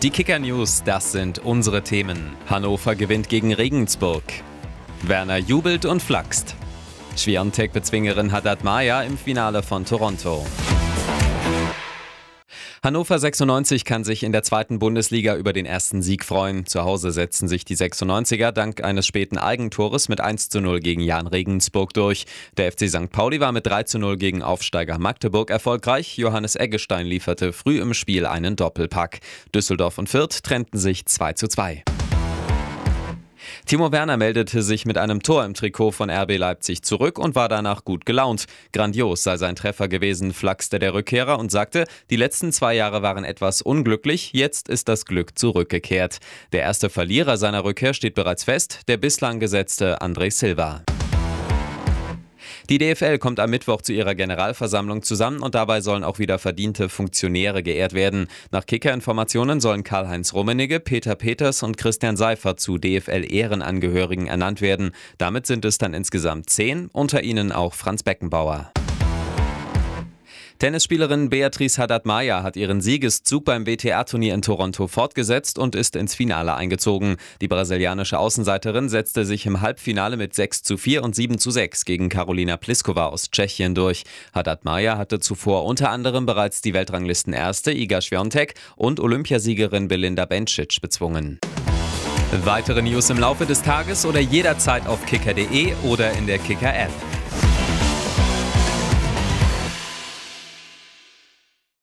Die Kicker-News, das sind unsere Themen. Hannover gewinnt gegen Regensburg. Werner jubelt und flachst. Świątek-Bezwingerin Haddad Maia im Finale von Toronto. Hannover 96 kann sich in der zweiten Bundesliga über den ersten Sieg freuen. Zu Hause setzen sich die 96er dank eines späten Eigentores mit 1:0 gegen Jahn Regensburg durch. Der FC St. Pauli war mit 3:0 gegen Aufsteiger Magdeburg erfolgreich. Johannes Eggestein lieferte früh im Spiel einen Doppelpack. Düsseldorf und Fürth trennten sich 2:2. Timo Werner meldete sich mit einem Tor im Trikot von RB Leipzig zurück und war danach gut gelaunt. Grandios sei sein Treffer gewesen, flachste der Rückkehrer und sagte, die letzten 2 Jahre waren etwas unglücklich, jetzt ist das Glück zurückgekehrt. Der erste Verlierer seiner Rückkehr steht bereits fest, der bislang gesetzte André Silva. Die DFL kommt am Mittwoch zu ihrer Generalversammlung zusammen und dabei sollen auch wieder verdiente Funktionäre geehrt werden. Nach Kicker-Informationen sollen Karl-Heinz Rummenigge, Peter Peters und Christian Seifert zu DFL-Ehrenangehörigen ernannt werden. Damit sind es dann insgesamt 10, unter ihnen auch Franz Beckenbauer. Tennisspielerin Beatrice Haddad Maia hat ihren Siegeszug beim WTA-Turnier in Toronto fortgesetzt und ist ins Finale eingezogen. Die brasilianische Außenseiterin setzte sich im Halbfinale mit 6:4 und 7:6 gegen Karolina Pliskova aus Tschechien durch. Haddad Maia hatte zuvor unter anderem bereits die Weltranglistenerste Iga Świątek und Olympiasiegerin Belinda Bencic bezwungen. Weitere News im Laufe des Tages oder jederzeit auf kicker.de oder in der Kicker-App.